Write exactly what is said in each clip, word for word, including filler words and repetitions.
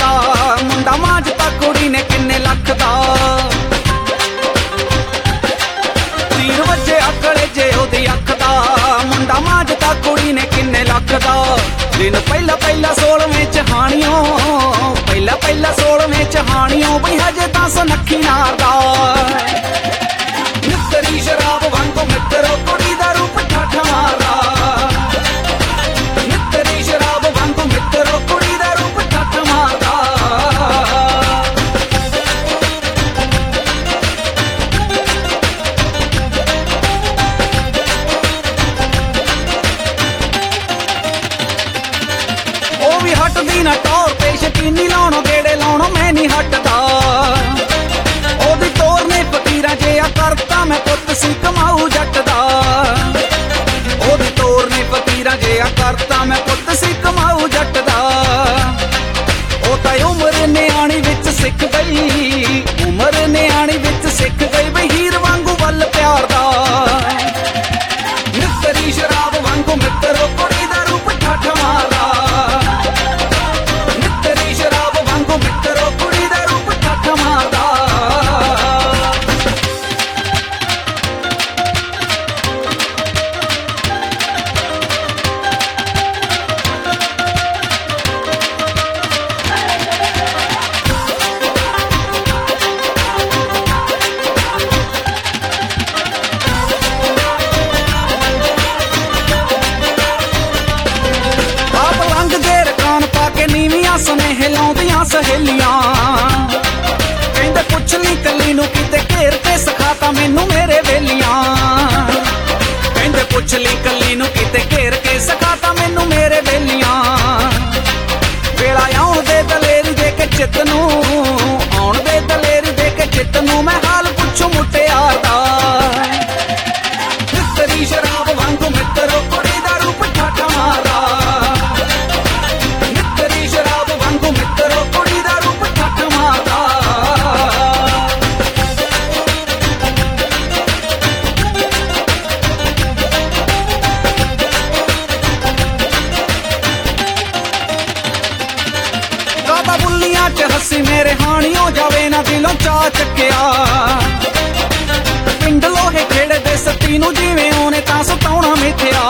ਦਾ ਮੁੰਡਾ ਮਾਂਜਤਾ ਕੁੜੀ ਨੇ ਕਿੰਨੇ ਲੱਖ ਦਾ। ਤੀਰ ਵੱਜੇ ਅਕਲੇ ਜੇ ਉਹਦੀ ਅੱਖ ਦਾ ਮੁੰਡਾ ਮਾਂਜਤਾ ਕੁੜੀ ਨੇ ਕਿੰਨੇ ਲੱਖ ਦਾ। ਦਿਨ ਪਹਿਲਾ ਪਹਿਲਾ ਸੋਲਵੇਂ ਚਹਾਣੀਓ ਪਹਿਲਾ ਪਹਿਲਾ ਸੋਲਵੇਂ ਚਹਾਣੀਓ ਬਈ ਹਜੇ ਤਾਂ ਸੁਨੱਖੀ ਨਾਰਦਾ। ਨਿੱਤਰੀ ਸ਼ਰਾਬ ਵਾਂਗੂ ਮਿੱਤਰੋ ਕੁੜੀ ਦਾ ਰੂਪ ਠੱਠ ਮਾਰਦਾ। ਨਿੱਤਰੀ ਸ਼ਰਾਬ ਵਾਂਗੂ ਮਿੱਤਰੋ ਕੁੜੀ ਦਾ ਰੂਪ ਠੱਠ ਮਾਰਦਾ। ਉਹ ਵੀ ਹਟਦੀ ਨਾ ਟੌਰ ਤੇ ਸ਼ਕੀਨੀ ਲਾਉਣੋਂ ਗੇੜੇ ਲਾਉਣੋਂ ਮੈਂ ਨਹੀਂ ਹਟਦਾ। ਉਹਦੀ ਤੋਰ ਨੇ ਫਕੀਰਾਂ ਜਿਹਾ ਕਰਤਾ ਮੈਂ ਪੁੱਤ ਸੀ ਕਮਾਊ ਜੱਟ ਦਾ। ਉਹਦੀ ਤੋਰ ਨੇ ਫਕੀਰਾਂ ਜਿਹਾ ਕਰਤਾ ਮੈਂ ਪੁੱਤ ਸੀ ਕਮਾਊ ਜੱਟ ਦਾ। ਉਹ ਤਾਂ ਉਮਰ ਨਿਆਣੀ ਵਿੱਚ ਸਿੱਖ ਗਈ ਉਮਰ ਨਿਆਣੀ ਵਿੱਚ ਸਿੱਖ ਗਈ ਬਈ ਹੀਰ ਵਾਂਗੂ ਵੱਲ ਪਿਆਰ ਦਾ। ਨਿੱਤਰੀ ਸ਼ਰਾਬ ਵਾਂਗੂ ਮਿੱਤਰੋ ਕੁੜੀ ਦਾ ਰੂਪ ਠੱਠ ਮਾਰਦਾ। ਨਿੱਤਰੀ ਸ਼ਰਾਬ ਵਾਂਗੂ ਮਿੱਤਰੋ ਕੁੜੀ ਦਾ ਰੂਪ ਠੱਠ ਮਾਰਦਾ। ਸੁਨੇਹੇ ਲਾਉਂਦੀਆਂ ਸਹੇਲੀਆਂ ਕਹਿੰਦੇ ਪੁੱਛ ਲਈ ਕੱਲੀ ਨੂੰ ਕਿਤੇ ਘੇਰ ਕੇ ਸਿਖਾਤਾ ਮੈਨੂੰ ਮੇਰੇ ਵੇਲੀਆਂ। ਕਹਿੰਦੇ ਪੁੱਛ ਲਈ ਕੱਲੀ ਨੂੰ ਕਿਤੇ ਘੇਰ ਕੇ ਸਿਖਾਤਾ ਮੈਨੂੰ ਮੇਰੇ ਵੇਲੀਆਂ। ਵੇਲਾ ਆਉਣ ਦੇ ਦਲੇਰੀ ਦੇ ਕੇ ਚਿੱਤ ਨੂੰ ਆਉਣ ਦੇ ਦਲੇਰੀ ਦੇ ਕੇ ਚਿੱਤ ਨੂੰ ਮੈਂ ਹਾਲ ਪੁੱਛੂ ਮੁਟਿਆਰ ਦਾ। ਨਿੱਤਰੀ ਸ਼ਰਾਬ ਵਾਂਗੂ ਮਿੱਤਰੋ ਕੁੜੀ ਦਾ ਰੂਪ ਠੱਠ ਮਾਰਦਾ। ਮਿੱਤਰੋ ਕੁੜੀ ਦਾ ਰੂਪ ਠੱਠ ਮਾਰਦਾ। ਕਾਬਾ ਬੁੱਲੀਆਂ ਚ ਹੱਸੀ ਮੇਰੇ ਹਾਣੀਓ ਜਾਵੇ ਨਾ ਦਿਲੋਂ ਚਾਅ ਚੱਕਿਆ। ਪਿੰਡ ਲੋਹੇ ਖੇੜੇ ਦੇ ਸੱਤੀ ਨੂੰ ਜਿਵੇਂ ਉਹਨੇ ਤਾਂ ਸਤਾਉਣਾ ਮਿੱਥਿਆ।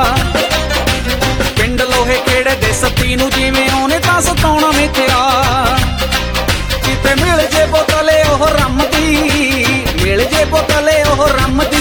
ਪਿੰਡ ਲੋਹੇ ਖੇੜੇ ਦੇ ਸੱਤੀ ਨੂੰ ਜਿਵੇਂ ਉਹਨੇ ਤਾਂ ਸਤਾਉਣਾ ਮਿੱਥਿਆ। ਕਿਤੇ ਮਿਲ ਜੇ ਬੋਤਲੇ ਉਹ ਰੰਮ ਦੀ ਮਿਲ ਜੇ ਬੋਤਲੇ ਉਹ ਰੰਮ